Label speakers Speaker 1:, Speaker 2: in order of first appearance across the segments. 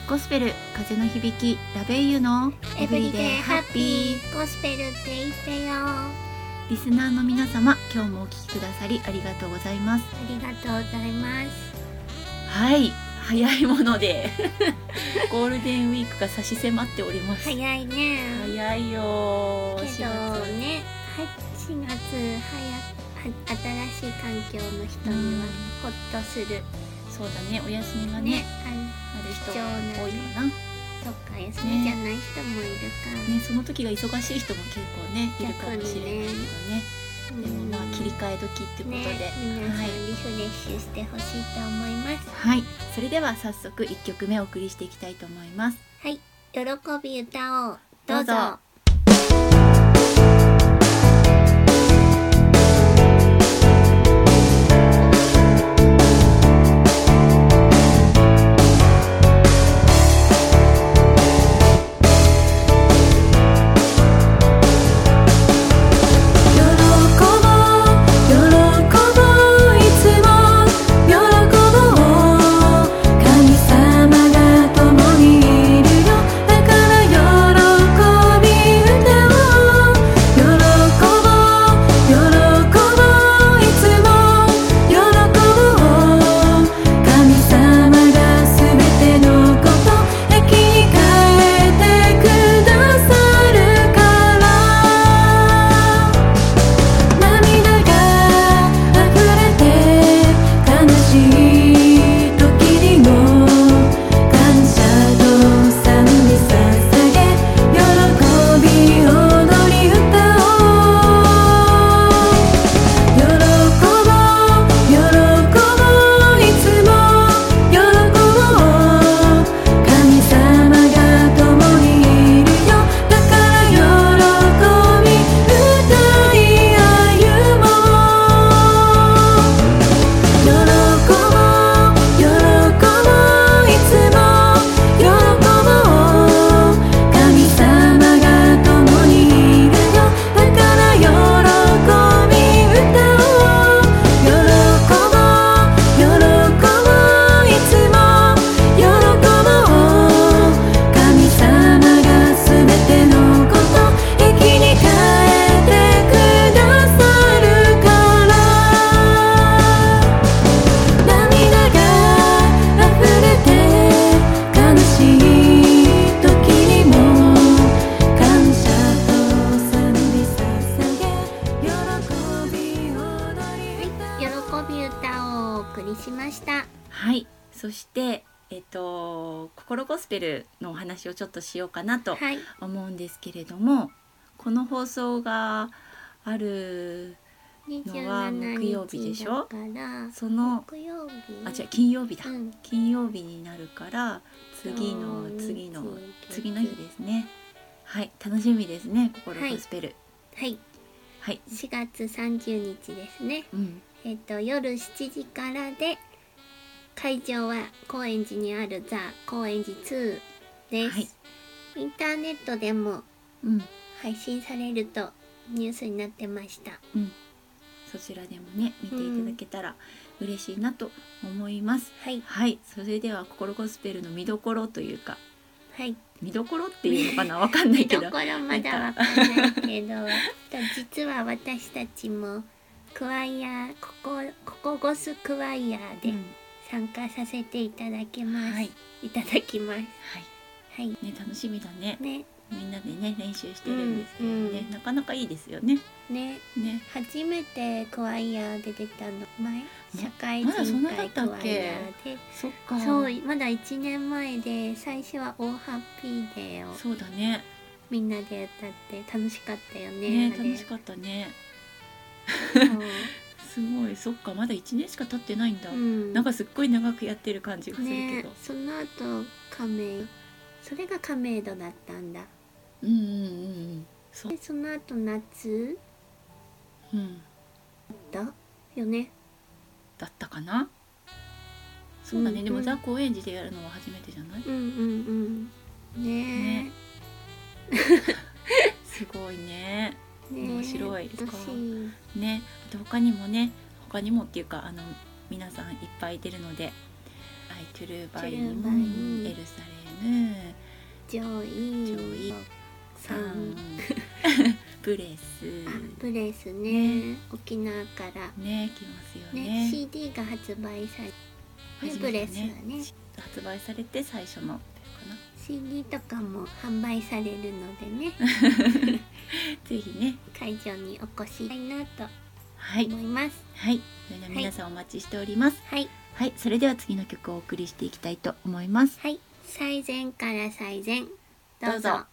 Speaker 1: ゴスペル風の響きラベイユの
Speaker 2: エブリデイハッピーゴスペルって言ってよ。あ
Speaker 1: リスナーの皆様、今日もお聞きくださりありがとうございます。
Speaker 2: りがとうございます。
Speaker 1: はい、早いものでゴールデンウィークが差し迫っております。
Speaker 2: 早いね。
Speaker 1: 早いよ。
Speaker 2: けどね、4月新しい環境の人にはホッとする。
Speaker 1: そうだね、お休みがねある人多いかな。
Speaker 2: そっか、休みじゃない人もいるか、
Speaker 1: ね、その時が忙しい人も結構ねいるかもしれないけどね。でもまあ切り替え時ってことで、
Speaker 2: ね、皆さんリフレッシュしてほしいと思います。
Speaker 1: はい、それでは早速1曲目お送りしていきたいと思います。
Speaker 2: はい、喜び歌おう。どうぞ。
Speaker 1: どうぞ。はい、そして心ゴスペルのお話をちょっとしようかなと思うんですけれども、この放送があるのは木曜日でしょ。その
Speaker 2: 木曜日、
Speaker 1: 違う、金曜日だ、
Speaker 2: うん、
Speaker 1: 金曜日になるから次の日ですね。はい、楽しみですね、心ゴスペル。
Speaker 2: はい、
Speaker 1: はい、
Speaker 2: 4月30日ですね。
Speaker 1: うん、
Speaker 2: 夜7時からで、会場は高円寺にあるザ・高円寺2です、はい、インターネットでも配信されるとニュースになってました、
Speaker 1: うん、そちらでもね見ていただけたら嬉しいなと思います、
Speaker 2: はい、
Speaker 1: はい、それでは心ゴスペルの見どころというか、
Speaker 2: はい、
Speaker 1: 見どころっていうのかな、わかんないけど
Speaker 2: 見どころまだわかんないけど実は私たちもクワイヤー、ここゴスクワイヤーで、参加させていただきます、はい、いただきます、はい
Speaker 1: はい、ね、楽しみだね。
Speaker 2: ね、
Speaker 1: みんなでね練習してるんですけどね、なかなかいいですよね。
Speaker 2: ね、初めてクワイヤーで出たの社会人会クワイヤーで、
Speaker 1: そっか、
Speaker 2: そう、まだ1年前で、最初はオーハッピーデーを
Speaker 1: そうだね、
Speaker 2: みんなで歌って楽しかったよね。
Speaker 1: 楽しかったね。すごい、そっか、まだ1年しか経ってないんだ、なんかすっごい長くやってる感じがするけど、
Speaker 2: その後それが亀戸だったんだ。
Speaker 1: そう。
Speaker 2: でその後夏、だよね。
Speaker 1: だったかな。そうだね、でもザ・高円寺でやるのは初めてじゃない？ねすごいね。面白い。ね、他にもっていうか皆さんいっぱい出るので、アイトゥルーバイン、エルサレ
Speaker 2: ジョイさん
Speaker 1: ブレス
Speaker 2: ね、沖縄から
Speaker 1: ね来ますよね。
Speaker 2: CD が発売されて、ブレスはね
Speaker 1: 発売されて最初のかな。
Speaker 2: CD とかも販売されるのでね
Speaker 1: ぜひね
Speaker 2: 会場にお越ししたいなと思います。
Speaker 1: はい、それでは皆さんお待ちしております。はい、はい、それでは次の曲をお送りしていきたいと思います。
Speaker 2: はい、最前から最前どうぞ。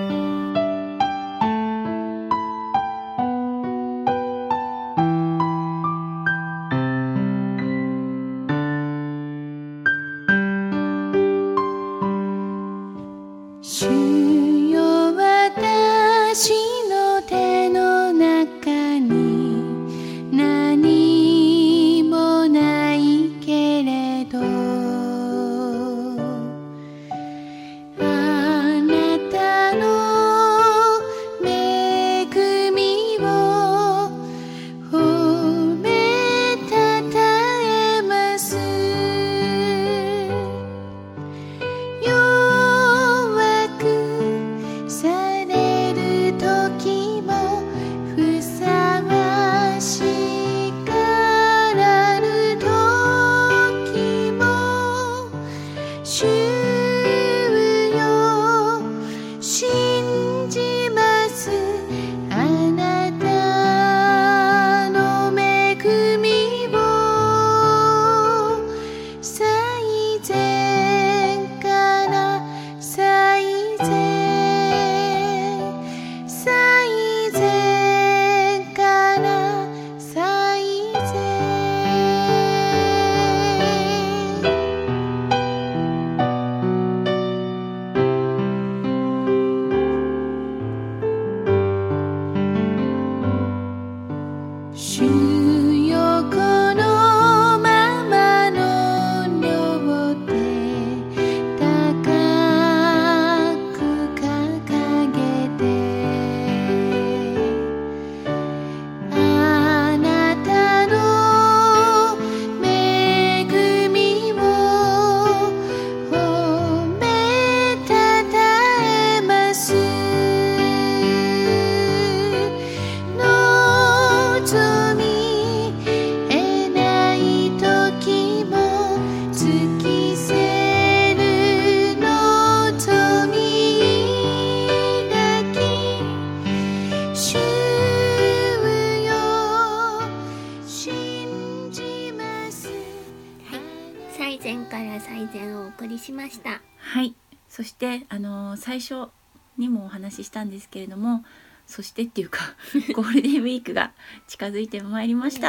Speaker 2: しました。
Speaker 1: はい、そして最初にもお話ししたんですけれども、そしてっていうかゴールデンウィークが近づいてまいりました。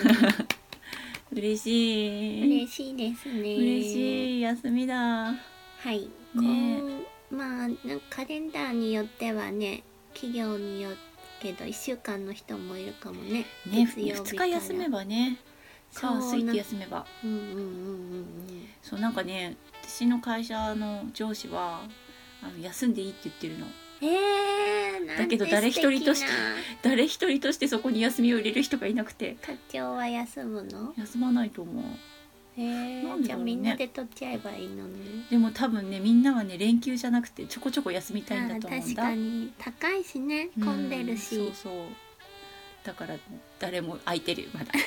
Speaker 1: 嬉し
Speaker 2: いですね。
Speaker 1: 嬉しい休みだ。
Speaker 2: はい。ね、まあカレンダーによってはね、企業によってけど1週間の人もいるかもね。
Speaker 1: 2日休めばね。火水って休めば。そうなんかね、私の会社の上司は休んでいいって言ってるの。だけど誰一人としてそこに休みを入れる人がいなくて。
Speaker 2: 課長は休むの？
Speaker 1: 休まないと思う。
Speaker 2: じゃあみんなで取っちゃえばいいのね。
Speaker 1: でも多分ね、みんなはね連休じゃなくてちょこちょこ休みたいんだと思うんだ。
Speaker 2: 確かに高いしね、混んでるし。
Speaker 1: そうそう。だから誰も空いてるまだ。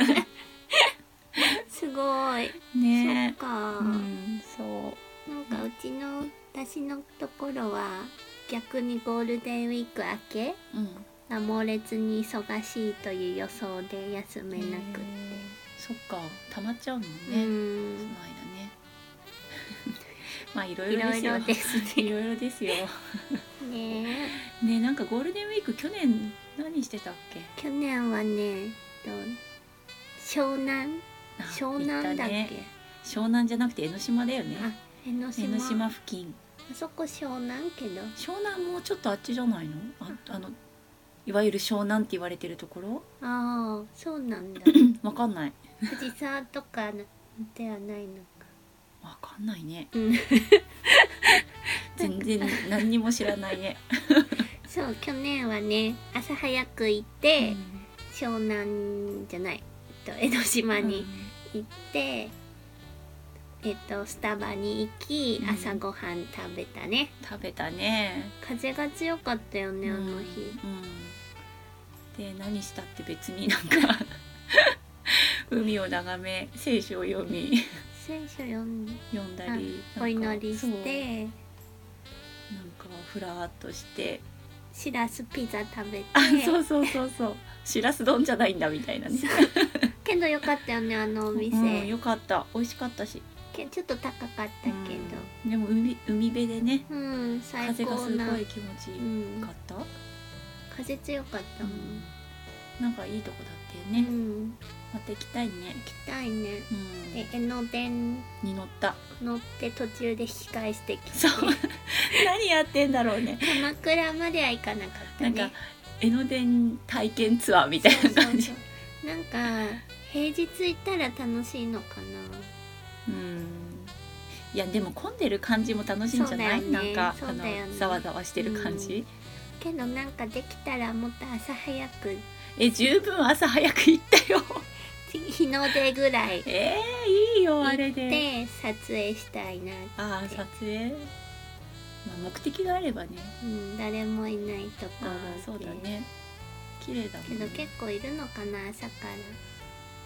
Speaker 2: すごい
Speaker 1: ね。
Speaker 2: そっか、
Speaker 1: そう
Speaker 2: なんか私のところは逆にゴールデンウィーク明け、猛烈に忙しいという予想で休めなくって、
Speaker 1: そっか、溜まっちゃうもんね、その間ね。まあいろいろですね。いろいろですよ。ねえ、なんかゴールデンウィーク去年何してたっけ？
Speaker 2: 去年はね、湘南だっけ？
Speaker 1: 湘南じゃなくて江ノ島だよね。
Speaker 2: 江ノ
Speaker 1: 島付近。
Speaker 2: あそこ湘南けど。
Speaker 1: 湘南もうちょっとあっちじゃないの？いわゆる湘南って言われてるところ？
Speaker 2: ああ、そうなんだ。
Speaker 1: わかんない。
Speaker 2: 藤沢とかではないのか。
Speaker 1: わかんないね。全然何にも知らないね。
Speaker 2: そう、去年はね、朝早く行って、湘南じゃない、江ノ島に行って、 スタバに行き、朝ごはん食べたね。
Speaker 1: 食べたね。
Speaker 2: 風が強かったよね、あの日。
Speaker 1: で何したって別になんか海を眺め聖書を読み
Speaker 2: 読ん
Speaker 1: だり
Speaker 2: お祈りして、
Speaker 1: なんかふらっとして
Speaker 2: しらすピザ食べて、
Speaker 1: そうしらす丼じゃないんだみたいなね
Speaker 2: けどよかったよね、あのお店。
Speaker 1: よかった、美味しかったし、
Speaker 2: ちょっと高かったけど、
Speaker 1: でも海辺でね、
Speaker 2: 最高な、
Speaker 1: 風がすごい気持ちいいかった、
Speaker 2: 風強かったもん、
Speaker 1: なんかいいとこだったよね、また行きたいね。
Speaker 2: で江ノ電
Speaker 1: に乗
Speaker 2: って途中で引き返してきて、
Speaker 1: そう何やってんだろうね。
Speaker 2: 鎌倉までは行かなかったね。
Speaker 1: なんか江ノ電体験ツアーみたいな感じ。
Speaker 2: なんか平日行ったら楽しいのかな。
Speaker 1: いやでも混んでる感じも楽しいんじゃない？なんかざわざわしてる感じ。
Speaker 2: けどなんかできたらもっと朝早く。
Speaker 1: 十分朝早く行ったよ。
Speaker 2: 日の出ぐらい。
Speaker 1: いいよあれで。
Speaker 2: で撮影したいなって。
Speaker 1: 撮影。目的があればね。
Speaker 2: 誰もいないところで。
Speaker 1: そうだね。綺麗だもんね。
Speaker 2: けど結構いるのかな、朝から。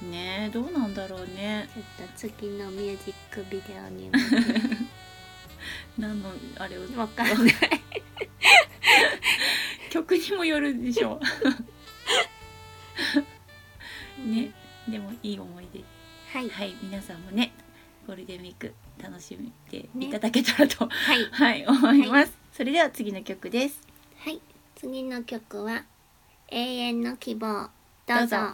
Speaker 1: ねえ、どうなんだろうね。
Speaker 2: ちょっと次のミュージックビデオにも
Speaker 1: 何のあれを
Speaker 2: 分かんない
Speaker 1: 曲にもよるでしょね、でもいい思い出。はい、皆さんもねゴールデンウィーク楽しんでいただけたらと、思います。それでは次の曲です。
Speaker 2: はい、次の曲は永遠の希望。どうぞ。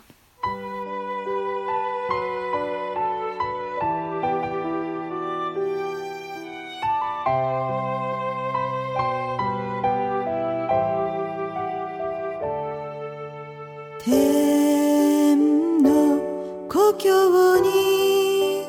Speaker 3: 天の故郷に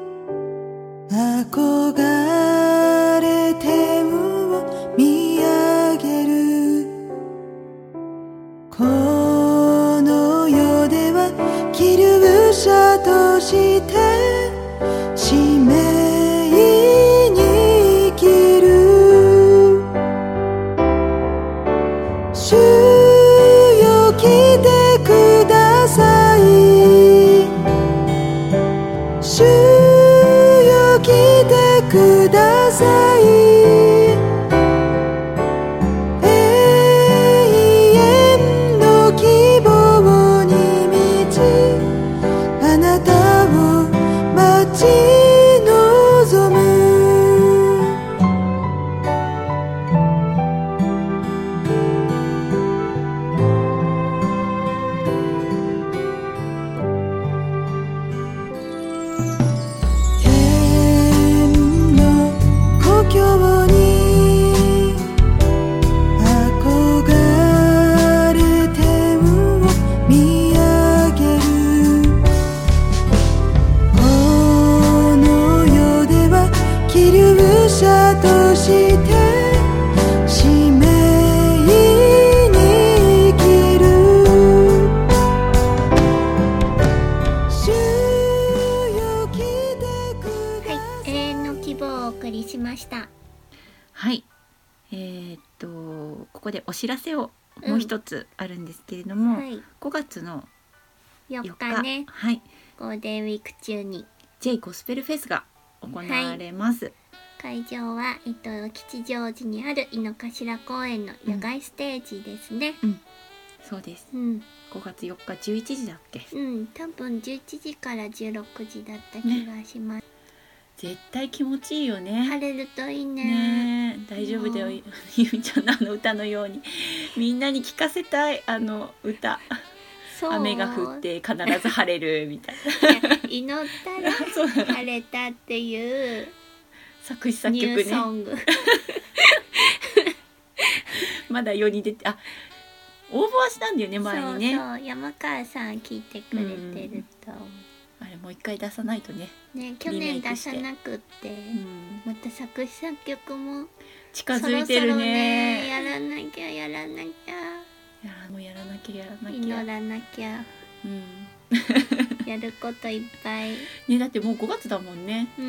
Speaker 3: 憧れ天を見上げる。この世では希留者として使命に生きる。主よ来てください。主よ来てください。永遠の希望に満ち、あなたを待ち望む。
Speaker 1: ここでお知らせをもう一つあるんですけれども、5月の
Speaker 2: 4日ね、ゴールデンウィーク中に
Speaker 1: J ゴスペルフェスが行われます。
Speaker 2: 会場は、吉祥寺にある井の頭公園の野外ステージですね。
Speaker 1: そうです。5月4日11時だっけ？
Speaker 2: 多分11時から16時だった気がします。
Speaker 1: 絶対気持ちいいよね。
Speaker 2: 晴れるといいね。
Speaker 1: 大丈夫だよ、ゆみちゃんのあの歌のようにみんなに聞かせたい、あの歌。雨が降って必ず晴れるみたいな
Speaker 2: 祈ったら晴れたっていう
Speaker 1: 作詞作曲ね、
Speaker 2: ニューソング
Speaker 1: まだ世に出て、応募はしたんだよね、前にね。
Speaker 2: そう山川さん聞いてくれてると、
Speaker 1: あれもう一回出さないとね。
Speaker 2: 去年出さなくって、また作詞作曲も
Speaker 1: 近づいてるね。
Speaker 2: やらなきゃ
Speaker 1: もうやらなきゃ
Speaker 2: 祈らなきゃ。 やることいっぱい
Speaker 1: ね。だってもう5月だもんね。
Speaker 2: うん。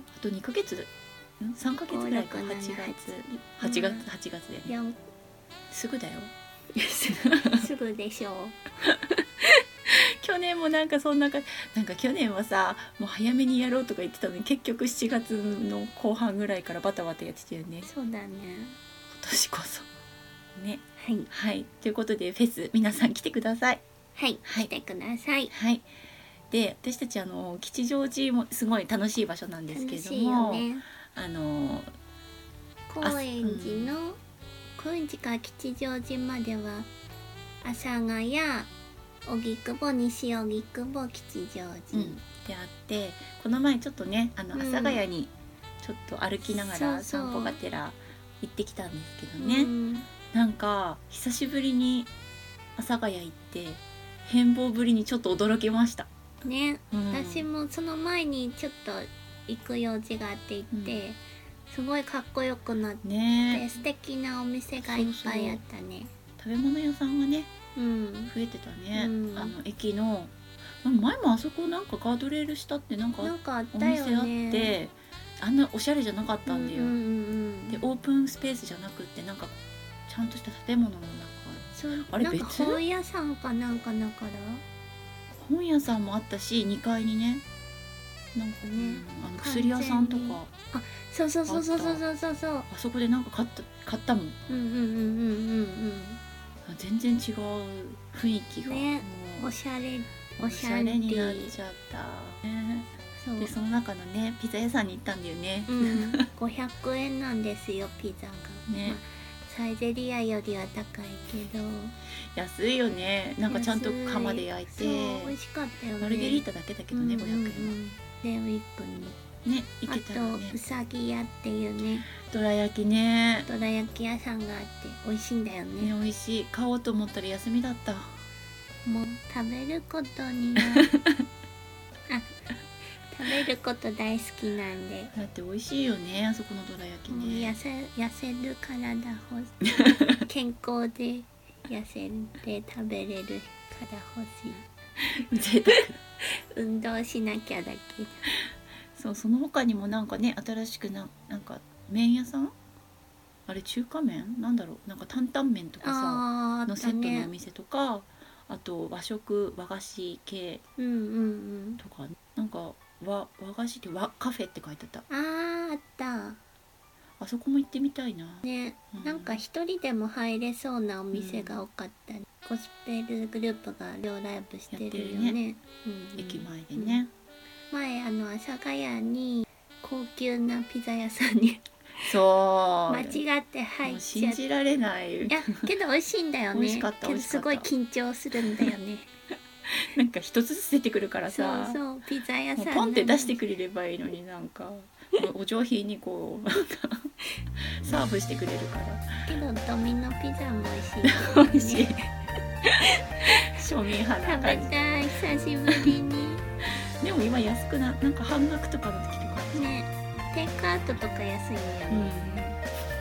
Speaker 1: あと2ヶ月、3ヶ月ぐらいか。8月だよね。すぐだよ。
Speaker 2: すぐでしょう。
Speaker 1: 去年もなんかそんなか、なんか去年はさ、もう早めにやろうとか言ってたのに、結局7月の後半ぐらいからバタバタやってたよね。
Speaker 2: そうだね。
Speaker 1: 今年こそね。
Speaker 2: はい、
Speaker 1: はい、ということでフェス皆さん来てください。
Speaker 2: はい、来てください。
Speaker 1: はい。で、私たち吉祥寺もすごい楽しい場所なんですけれども、
Speaker 2: ね、高円寺の、高円寺から吉祥寺までは阿佐ヶ谷、荻窪、西荻窪、吉祥寺、
Speaker 1: であって、この前ちょっとね阿佐ヶ谷にちょっと歩きながら散歩がてら行ってきたんですけどね、なんか久しぶりに阿佐ヶ谷行って変貌ぶりにちょっと驚きました
Speaker 2: ね、私もその前にちょっと行く用事があって行って、すごいかっこよくなって、ね、素敵なお店がいっぱいあったね。
Speaker 1: 食べ物屋さんがね、増えてたね、駅の前もあそこなんかガードレール下ってなんかお店あって、あんなおしゃれじゃなかったんだよ、でオープンスペースじゃなくってなんかちゃんとした建物の中、あれ別？なんか
Speaker 2: 本屋さんかなんかだから、
Speaker 1: 本屋さんもあったし、2階にねなんかね、薬屋さんとか、
Speaker 2: あ、そう、あ
Speaker 1: そこでなんか買ったもん。全然違う雰囲気が、
Speaker 2: ね、おしゃれになっ
Speaker 1: ちゃった、ね、でその中のねピザ屋さんに行ったんだよね、
Speaker 2: 500円なんですよピザがね、サイゼリアよりは高いけど
Speaker 1: 安いよね。なんかちゃんと窯で焼いて、
Speaker 2: 美味しかったよね。
Speaker 1: マルゲリータだけだけどね、500円は。
Speaker 2: でウィップに
Speaker 1: ね、行けたらね。
Speaker 2: あとうさぎ屋っていうね、
Speaker 1: どら焼きね、
Speaker 2: どら焼き屋さんがあって美味しいんだよね。
Speaker 1: 美味しい。買おうと思ったら休みだった。
Speaker 2: もう食べることには食べること大好きなんで。
Speaker 1: だって美味しいよね、あそこのどら焼きね。
Speaker 2: 痩せる体健康で痩せて食べれるから欲しい。運動しなきゃだけど。
Speaker 1: そう、その他にもなんかね、新しくなんか麺屋さん、あれ中華麺なんだろう、なんか担々麺とかさのセットのお店とか、あと和菓子系とか、なんか和菓子ってカフェって書いてた。
Speaker 2: あった。
Speaker 1: あそこも行ってみたいな
Speaker 2: ね、なんか一人でも入れそうなお店が多かったり、ゴスペルグループが両ライブしてるよね。
Speaker 1: 駅前でね、
Speaker 2: 前阿佐ヶ谷に高級なピザ屋さんに
Speaker 1: そう
Speaker 2: 間違って入っちゃって、
Speaker 1: 信じられない。
Speaker 2: いやけど美味しいんだよね。
Speaker 1: 美味しかった。
Speaker 2: けどすごい緊張するんだよね。
Speaker 1: なんか一つずつ出てくるからさ、
Speaker 2: そうピザ屋さん
Speaker 1: ポンって出してくれればいいのに、なんかお上品にこうなんかサーブしてくれるから。
Speaker 2: けどドミノピザも美味しい、ね、
Speaker 1: 美味しい。庶民派な感じ。
Speaker 2: 食べたい、久しぶりに。
Speaker 1: でも今安くなんか半額とかの時とか
Speaker 2: ね、テイクアウトとか安いんよね、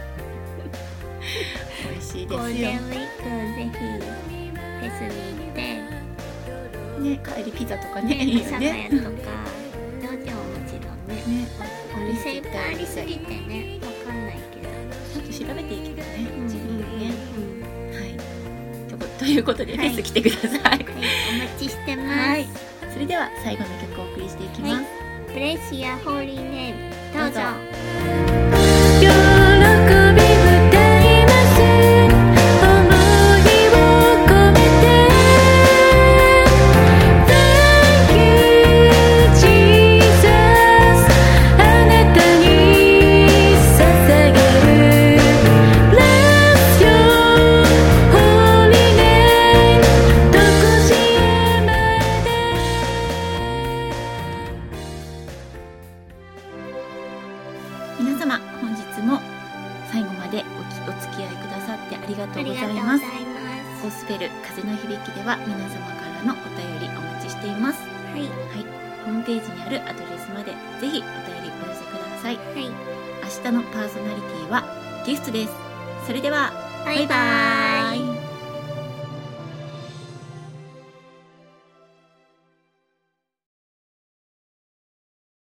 Speaker 1: 美味しいですよ。
Speaker 2: ゴールデンウィークぜひフェスに行って
Speaker 1: ね、帰りピザとかね、いいよね。
Speaker 2: 阿佐ヶ谷とか、道場ももちろんね。お店いっぱいありすぎてね、わかんないけど。
Speaker 1: ちょっと調べていいけどね、自分でね。はい。ということで、フェス来てください。はい、
Speaker 2: お待ちしてます。
Speaker 1: それでは最後の曲をお送りしていきます。
Speaker 2: ブレスやホーリーネーム、どうぞ。
Speaker 1: 皆様本日も最後までお付き合いくださってありがとうございます。ゴスペル風の響きでは皆様からのお便りお待ちしています。はい、ホームページにあるアドレスまでぜひお便りお寄せください。明日のパーソナリティはギフトです。それではバイバイ。